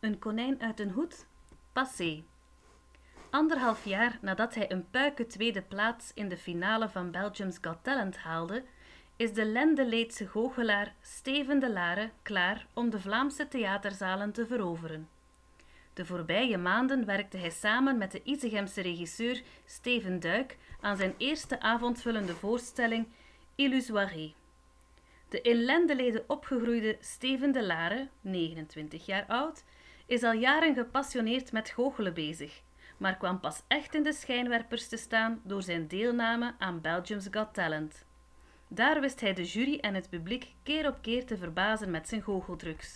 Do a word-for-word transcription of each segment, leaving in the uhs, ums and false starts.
Een konijn uit een hoed? Passé. Anderhalf jaar nadat hij een puike tweede plaats in de finale van Belgium's Got Talent haalde, is de Lendeleedse goochelaar Steven de Lare klaar om de Vlaamse theaterzalen te veroveren. De voorbije maanden werkte hij samen met de Izegemse regisseur Steven Duik aan zijn eerste avondvullende voorstelling Illusoiré. De in Lendelede opgegroeide Steven de Lare, negenentwintig jaar oud, is al jaren gepassioneerd met goochelen bezig, maar kwam pas echt in de schijnwerpers te staan door zijn deelname aan Belgium's Got Talent. Daar wist hij de jury en het publiek keer op keer te verbazen met zijn goocheldrucs.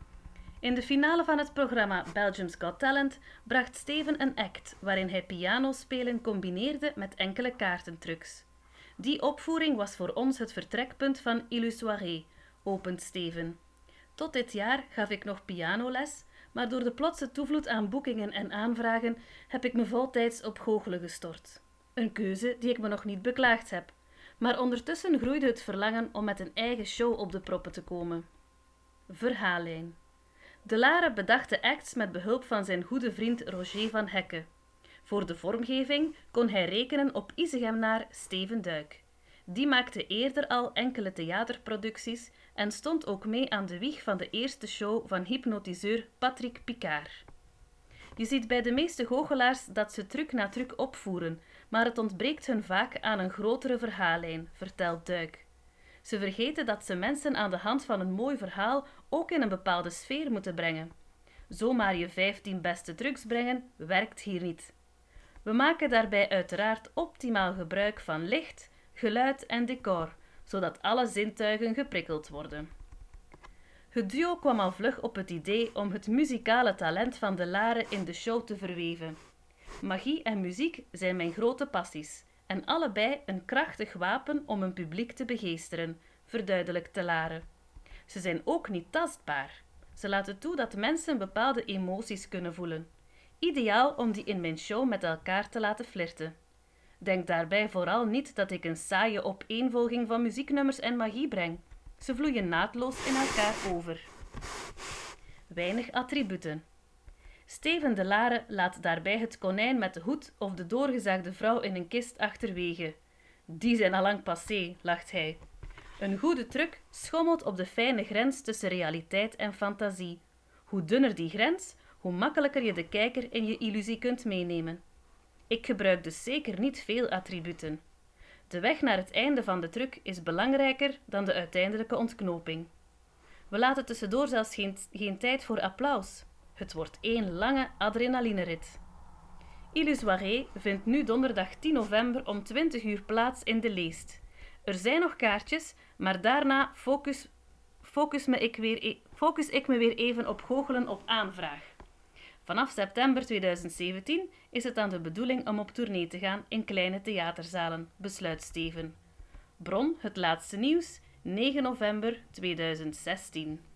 In de finale van het programma Belgium's Got Talent bracht Steven een act waarin hij pianospelen combineerde met enkele kaartentrucs. Die opvoering was voor ons het vertrekpunt van Illusoiré, opent Steven. Tot dit jaar gaf ik nog pianoles, maar door de plotse toevloed aan boekingen en aanvragen heb ik me voltijds op goochelen gestort. Een keuze die ik me nog niet beklaagd heb. Maar ondertussen groeide het verlangen om met een eigen show op de proppen te komen. Verhaallijn. De Lare bedacht de acts met behulp van zijn goede vriend Roger van Hecke. Voor de vormgeving kon hij rekenen op Izegemnaar Steven Duik. Die maakte eerder al enkele theaterproducties en stond ook mee aan de wieg van de eerste show van hypnotiseur Patrick Picard. Je ziet bij de meeste goochelaars dat ze truc na truc opvoeren, maar het ontbreekt hun vaak aan een grotere verhaallijn, vertelt Duik. Ze vergeten dat ze mensen aan de hand van een mooi verhaal ook in een bepaalde sfeer moeten brengen. Zomaar je vijftien beste trucs brengen, werkt hier niet. We maken daarbij uiteraard optimaal gebruik van licht, geluid en decor, zodat alle zintuigen geprikkeld worden. Het duo kwam al vlug op het idee om het muzikale talent van de Lare in de show te verweven. Magie en muziek zijn mijn grote passies en allebei een krachtig wapen om een publiek te begeesteren, verduidelijkt de Lare. Ze zijn ook niet tastbaar. Ze laten toe dat mensen bepaalde emoties kunnen voelen. Ideaal om die in mijn show met elkaar te laten flirten. Denk daarbij vooral niet dat ik een saaie opeenvolging van muzieknummers en magie breng. Ze vloeien naadloos in elkaar over. Weinig attributen. Steven de Lare laat daarbij het konijn met de hoed of de doorgezaagde vrouw in een kist achterwege. Die zijn allang passé, lacht hij. Een goede truc schommelt op de fijne grens tussen realiteit en fantasie. Hoe dunner die grens, hoe makkelijker je de kijker in je illusie kunt meenemen. Ik gebruik dus zeker niet veel attributen. De weg naar het einde van de truc is belangrijker dan de uiteindelijke ontknoping. We laten tussendoor zelfs geen, geen tijd voor applaus. Het wordt één lange adrenalinerit. Illusoiré vindt nu donderdag tien november om twintig uur plaats in de Leest. Er zijn nog kaartjes, maar daarna focus, focus, me ik weer, focus ik me weer even op goochelen op aanvraag. Vanaf september tweeduizend zeventien is het dan de bedoeling om op tournee te gaan in kleine theaterzalen, besluit Steven. Bron, het laatste nieuws, negen november tweeduizend zestien.